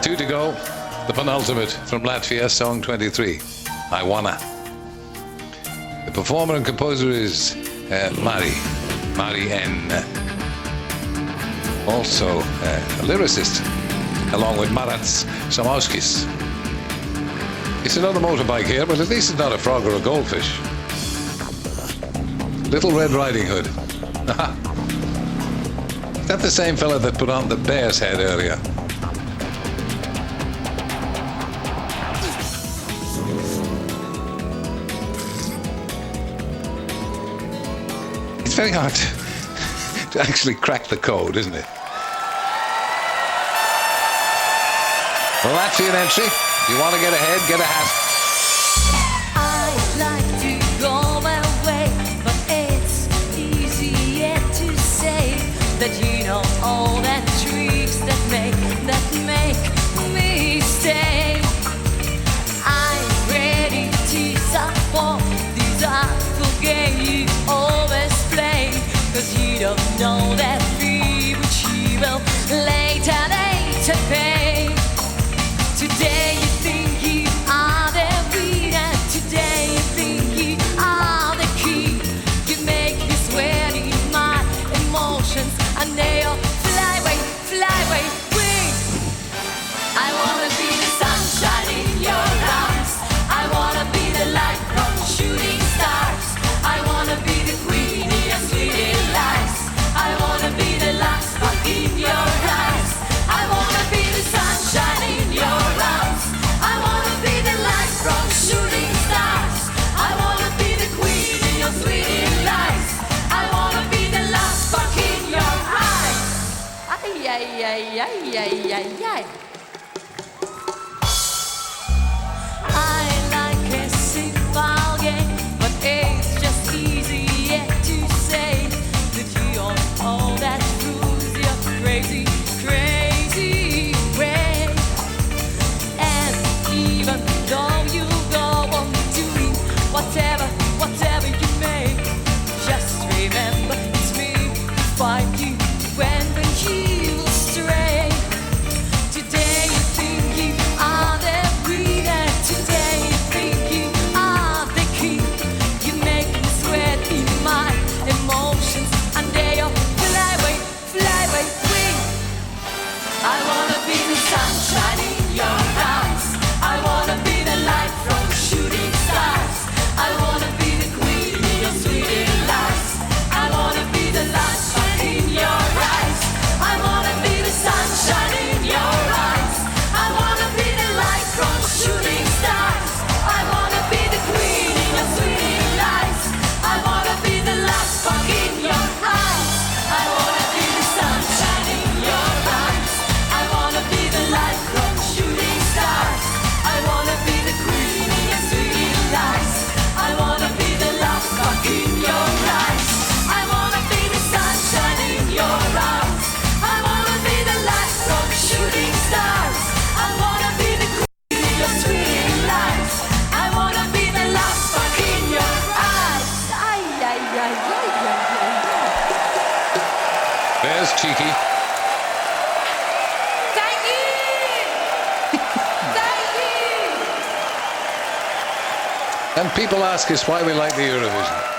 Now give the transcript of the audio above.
Two to go. The penultimate from Latvia, song 23, I Wanna. The performer and composer is Mari N. Also a lyricist, along with Marats Samauskis. It's another motorbike here, but at least it's not a frog or a goldfish. Little Red Riding Hood. Is that the same fella that put on the bear's head earlier? It's very hard to actually crack the code, isn't it? The Latvian entry. You want to get ahead, get a hat. I'd like to go away, but it's easier to say that you know all that tricks that make me stay. I'm ready to support these artful game you always play, 'cause you don't know that fee which you will later pay. Today you think you are the winner, today you think you are the key. You make me sweat in my emotions, and they all fly away, wing. I wanna be the sunshine in your arms, I wanna be the light from shooting stars, I wanna be the queen in your sweet lies, I wanna be the last spark in your eyes, I wanna be the sunshine in your arms, I wanna be the light from shooting stars, I wanna be the queen in your sweet lies, I wanna be the last spark in your eyes. Ay, ay, ay, ay, ay, ay, ay. I like a simple game, but it's just easier to say that you don't know that rules your crazy way. And even though you go on doing whatever you may, just remember it's me who find you when you stray. Today you think you are the winner, today you think you are the king. You make me sweat in my emotions, and they all fly away, wing. I wanna be the sunshine in your eyes, I wanna be the light from shooting stars, I wanna be the queen in your sweet lies, I wanna be the last one in your eyes, I wanna be the sunshine in your eyes, I wanna be the light from shooting stars, I wanna be the queen in your sweet lies, I wanna be the last spark in your eyes, I wanna be the sunshine in your eyes, I wanna be the light from shooting stars, I wanna be the queen in your sweet lies, I wanna be the last spark in your eyes, I wanna be the sunshine in your arms, I wanna be the light from shooting stars, I wanna be the queen in your sweet lies, I wanna be the last spark in your eyes. Ay, ay, ay, ay, ay, ay, ay. There's Cheeky. Thank you! Thank you! And people ask us why we like the Eurovision.